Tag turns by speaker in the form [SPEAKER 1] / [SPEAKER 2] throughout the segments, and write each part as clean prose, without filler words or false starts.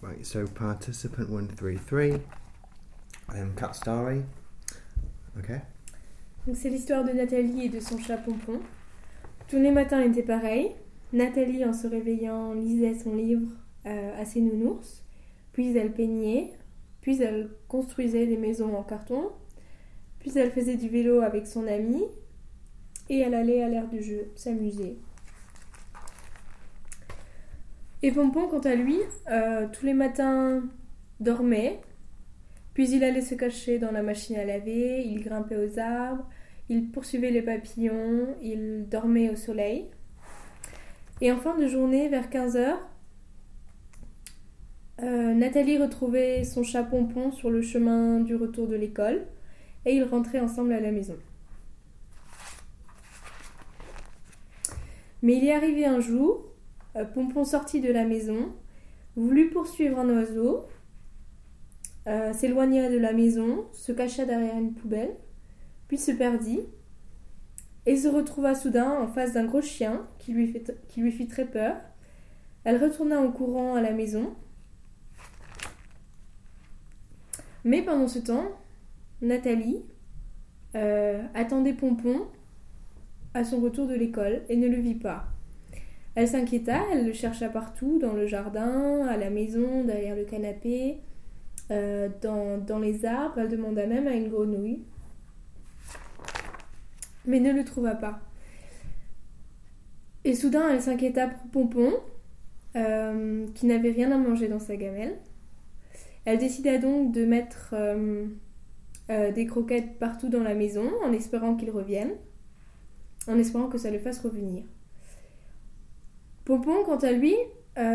[SPEAKER 1] Right, so participant 133, cat story. Okay.
[SPEAKER 2] Donc c'est l'histoire de Nathalie et de son chat Pompon. Tous les matins étaient pareils. Nathalie, en se réveillant, lisait son livre à ses nounours. Puis elle peignait. Puis elle construisait des maisons en carton. Puis elle faisait du vélo avec son amie. Et elle allait à l'aire du jeu, s'amuser. Et Pompon, quant à lui, tous les matins dormait. Puis il allait se cacher dans la machine à laver, il grimpait aux arbres, il poursuivait les papillons, il dormait au soleil. Et en fin de journée, vers 15h, Nathalie retrouvait son chat Pompon sur le chemin du retour de l'école et ils rentraient ensemble à la maison. Mais il est arrivé un jour, Pompon sortit de la maison, voulut poursuivre un oiseau, s'éloigna de la maison, se cacha derrière une poubelle, puis se perdit et se retrouva soudain en face d'un gros chien qui lui fit très peur. Elle retourna en courant à la maison. Mais pendant ce temps, Nathalie attendait Pompon à son retour de l'école et ne le vit pas. Elle s'inquiéta, elle le chercha partout, dans le jardin, à la maison, derrière le canapé, dans les arbres. Elle demanda même à une grenouille, mais ne le trouva pas. Et soudain, elle s'inquiéta pour Pompon, qui n'avait rien à manger dans sa gamelle. Elle décida donc de mettre des croquettes partout dans la maison, en espérant qu'il revienne, en espérant que ça le fasse revenir. Pompon, quant à lui,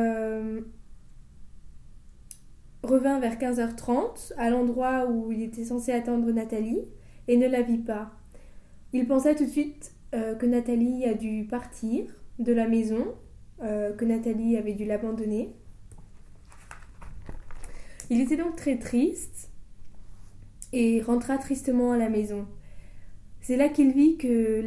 [SPEAKER 2] revint vers 15h30 à l'endroit où il était censé attendre Nathalie et ne la vit pas. Il pensa tout de suite que Nathalie a dû partir de la maison, que Nathalie avait dû l'abandonner. Il était donc très triste et rentra tristement à la maison. C'est là qu'il vit que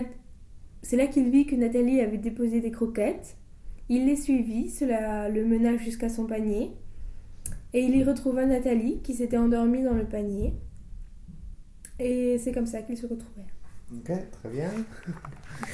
[SPEAKER 2] Nathalie avait déposé des croquettes. Il les suivit, cela le mena jusqu'à son panier. Et il y retrouva Nathalie qui s'était endormie dans le panier. Et c'est comme ça qu'ils se retrouvèrent.
[SPEAKER 1] Ok, très bien.